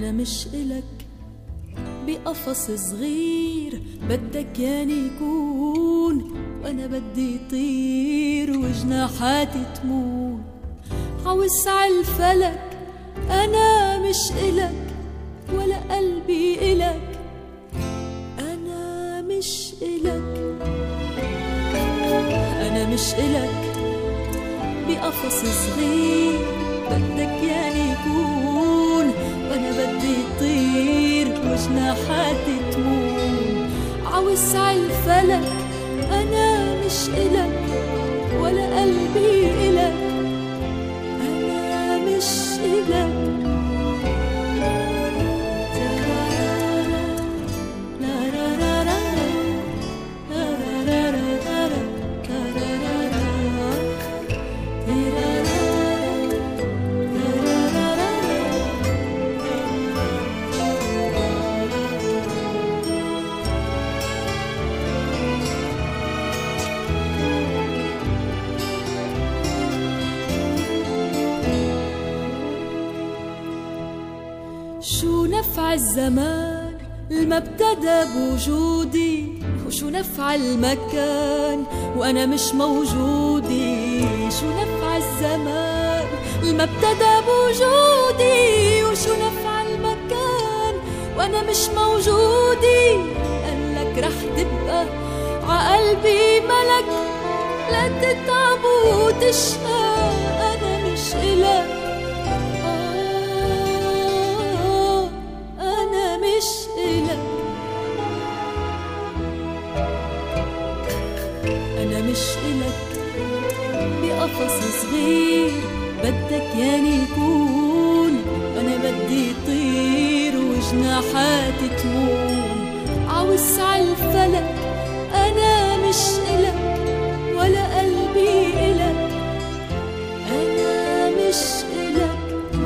مش إلك بقفص صغير بدك ياني يكون، وأنا بدي طير وجناحاتي تمون عوسع الفلك. أنا مش إلك ولا قلبي إلك، أنا مش إلك، أنا مش إلك بقفص صغير بدك ياني يكون، وأنا بدي طير وجناحاتي تمون عوسع الفلك. أنا مش إلك ولا قلبي إلك، أنا مش إلك. شو نفع الزمان الما ابتدى بوجودي، وشو نفع المكان وأنا مش موجودي. شو نفع الزمان الما ابتدى بوجودي، وشو نفع المكان وأنا مش موجودي. قالك رح تبقى عقلبي ملك، لا تتعب وتشقى، أنا مش إلك، مش إلك، أنا مش إلك بقفص صغير بدك ياني يكون، وأنا بدي طير وجناحاتي تمون عوسع الفلك. أنا مش إلك ولا قلبي إلك، أنا مش إلك.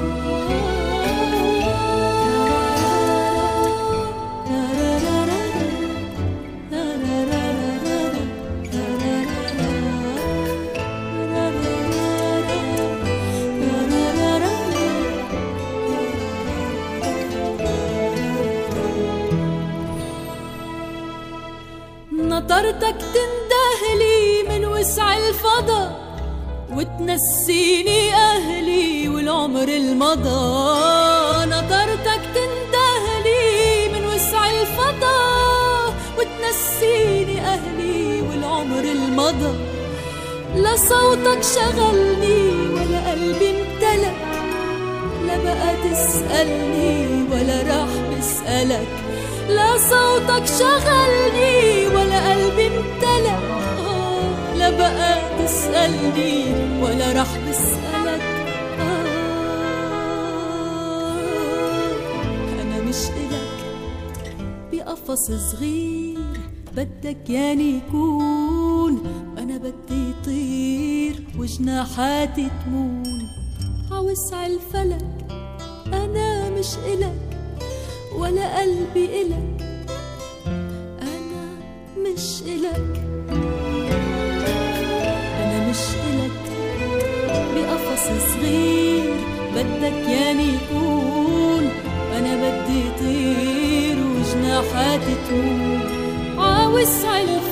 نطرتك تندهلي من وسع الفضا، وتنسيني أهلي والعمر المضى. نطرتك تندهلي من وسع الفضا، وتنسيني أهلي والعمر المضى. لا صوتك شغلني ولا قلبي امتلك، لا بقى تسألني ولا راح بسألك. لا صوتك شغلني ولا قلبي امتلأ، لا بقى تسألني ولا رح بسألك. أنا مش إلك بقفص صغير بدك ياني يكون، أنا بدي طير وجناحاتي تمون عوسع الفلك. أنا مش إلك ولا قلبي إلك، أنا مش إلك، أنا مش إلك بقفص صغير بدك ياني يكون، أنا بدي طير وجناحاتي تمون عوسع الفلك.